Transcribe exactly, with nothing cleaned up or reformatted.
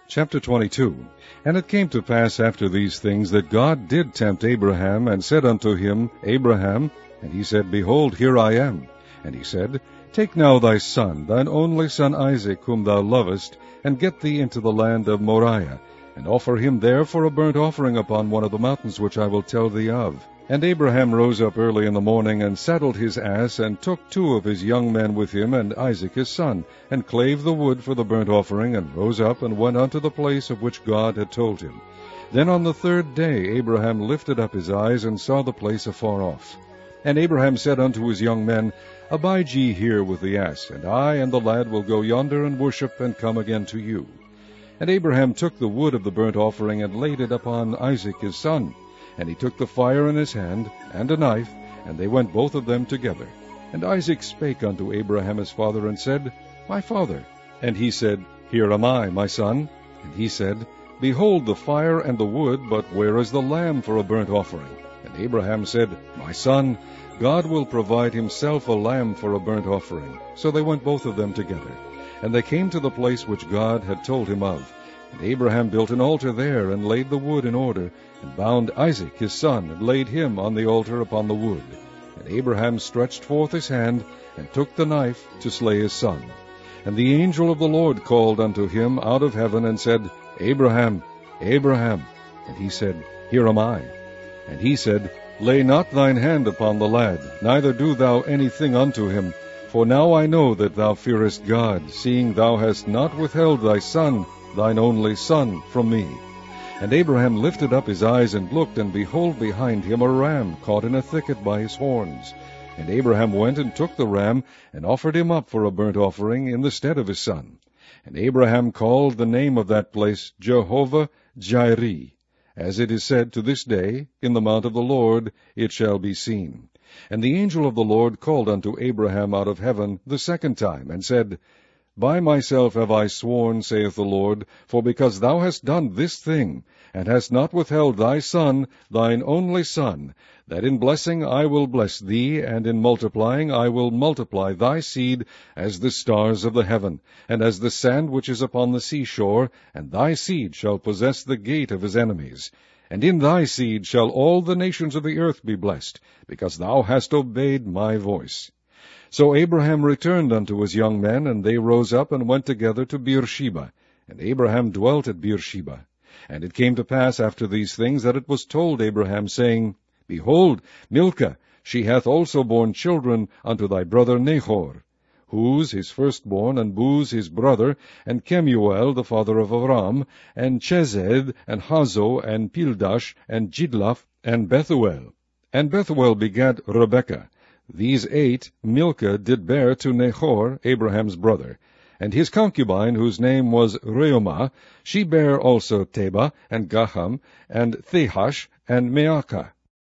Chapter twenty-two. And it came to pass after these things that God did tempt Abraham, and said unto him, Abraham. And he said, Behold, here I am. And he said, Take now thy son, thine only son Isaac, whom thou lovest, and get thee into the land of Moriah, and offer him there for a burnt offering upon one of the mountains which I will tell thee of. And Abraham rose up early in the morning, and saddled his ass, and took two of his young men with him, and Isaac his son, and clave the wood for the burnt offering, and rose up, and went unto the place of which God had told him. Then on the third day Abraham lifted up his eyes, and saw the place afar off. And Abraham said unto his young men, Abide ye here with the ass, and I and the lad will go yonder and worship, and come again to you. And Abraham took the wood of the burnt offering, and laid it upon Isaac his son. And he took the fire in his hand, and a knife, and they went both of them together. And Isaac spake unto Abraham his father, and said, My father. And he said, Here am I, my son. And he said, Behold the fire and the wood, but where is the lamb for a burnt offering? And Abraham said, My son, God will provide himself a lamb for a burnt offering. So they went both of them together. And they came to the place which God had told him of. And Abraham built an altar there, and laid the wood in order, and bound Isaac his son, and laid him on the altar upon the wood. And Abraham stretched forth his hand, and took the knife to slay his son. And the angel of the Lord called unto him out of heaven, and said, Abraham, Abraham. And he said, Here am I. And he said, Lay not thine hand upon the lad, neither do thou anything unto him. For now I know that thou fearest God, seeing thou hast not withheld thy son, thine only son, from me. And Abraham lifted up his eyes, and looked, and behold behind him a ram caught in a thicket by his horns. And Abraham went and took the ram, and offered him up for a burnt offering in the stead of his son. And Abraham called the name of that place Jehovah-Jireh. As it is said to this day, In the mount of the Lord it shall be seen. And the angel of the Lord called unto Abraham out of heaven the second time, and said, By myself have I sworn, saith the Lord, for because thou hast done this thing, and hast not withheld thy son, thine only son, that in blessing I will bless thee, and in multiplying I will multiply thy seed as the stars of the heaven, and as the sand which is upon the seashore, and thy seed shall possess the gate of his enemies. And in thy seed shall all the nations of the earth be blessed, because thou hast obeyed my voice. So Abraham returned unto his young men, and they rose up and went together to Beersheba. And Abraham dwelt at Beersheba. And it came to pass after these things that it was told Abraham, saying, Behold, Milcah, she hath also borne children unto thy brother Nahor, Huz his firstborn, and Buz his brother, and Kemuel the father of Aram, and Chesed, and Hazo, and Pildash, and Jidlaph, and Bethuel. And Bethuel begat Rebekah. These eight Milcah did bear to Nahor, Abraham's brother. And his concubine, whose name was Reumah, she bare also Teba, and Gaham, and Thehash, and Maacah.